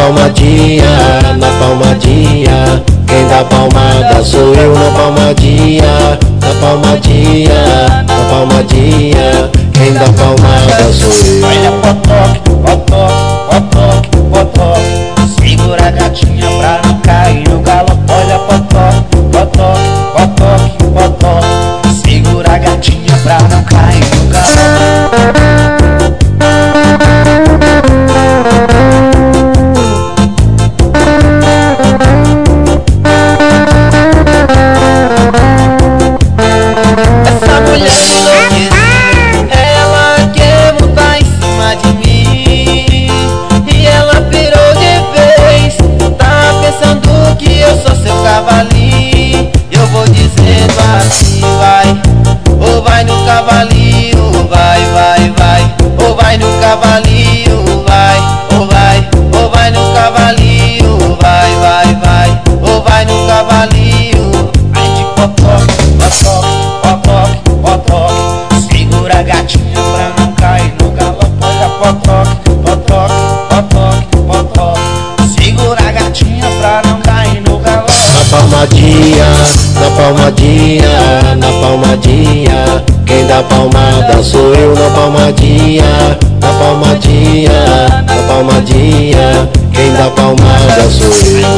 na palmadinha. Quem dá palmada sou eu na palmadinha, na palmadinha, na palmadinha. Quem dá palmada sou eu. Olha potoque, potoque, potoque, potoque. Segura a gatinha pra não cair no galope. Olha potoque, potoque, potoque, potoque. Segura a gatinha pra não cair no galope. Essa mulher enlouqueceu, ela quer montar em cima de mim. E ela pirou de vez, tá pensando que eu sou seu cavalinho. Eu vou dizendo assim, vai, ou vai no cavalinho, vai, vai, vai. Ou vai no cavalinho, vai, ou vai no cavalinho, vai, vai, vai. Ou vai no cavalinho. Ai de potoque, potoque, potoque, potoque. Segura a gatinha pra não cair no galope. Olha potoque, potoque, potoque, potoque. Segura a gatinha pra não cair no galope. Na palmadinha, na palmadinha, na palmadinha. Quem dá palmada sou eu na palmadinha, na palmadinha, na palmadinha. Quem dá palmada sou eu.